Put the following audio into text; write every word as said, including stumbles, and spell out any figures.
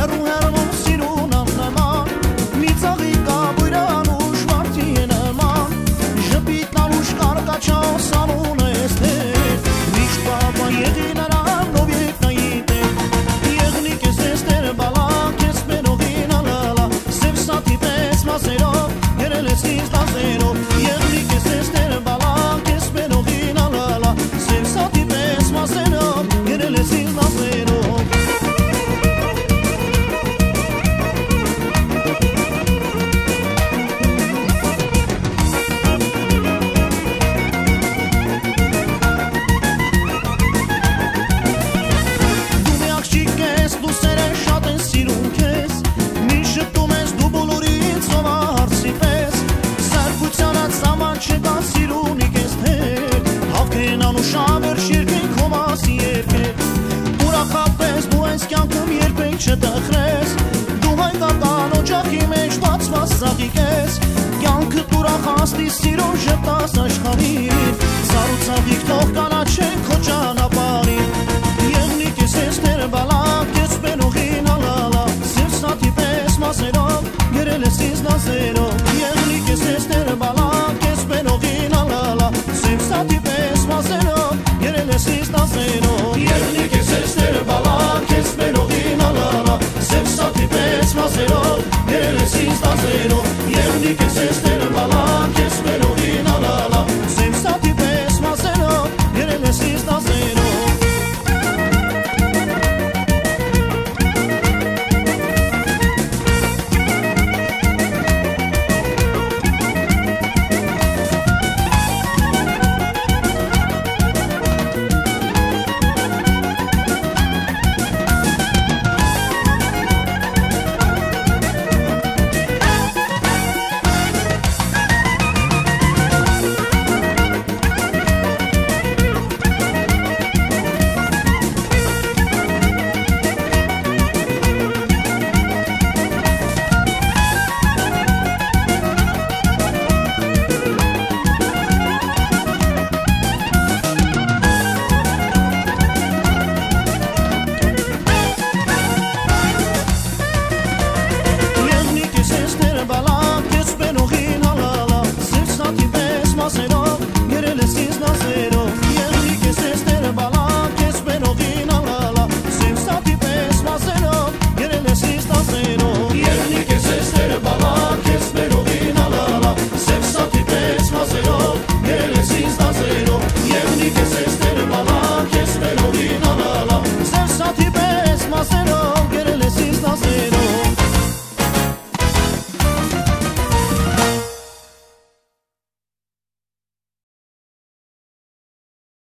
Չտխրես դու հայկական օջախի մեջ բացված ծաղիկ ես կյանքը ուրախ աստի սիրո ժպտաս աշխարհին սար ու ծաղիկ թող կանաչեն քո ճանապարհին եղնիկ ես էստեր բալակ ես բենուղին ալալա սև սաթի պես մասերով գերել ես ինձ նազերով եղնիկ ես էստեր բալակ ես բենուղին ալալա սև սաթի պես մասերով գերել ես ինձ նազերով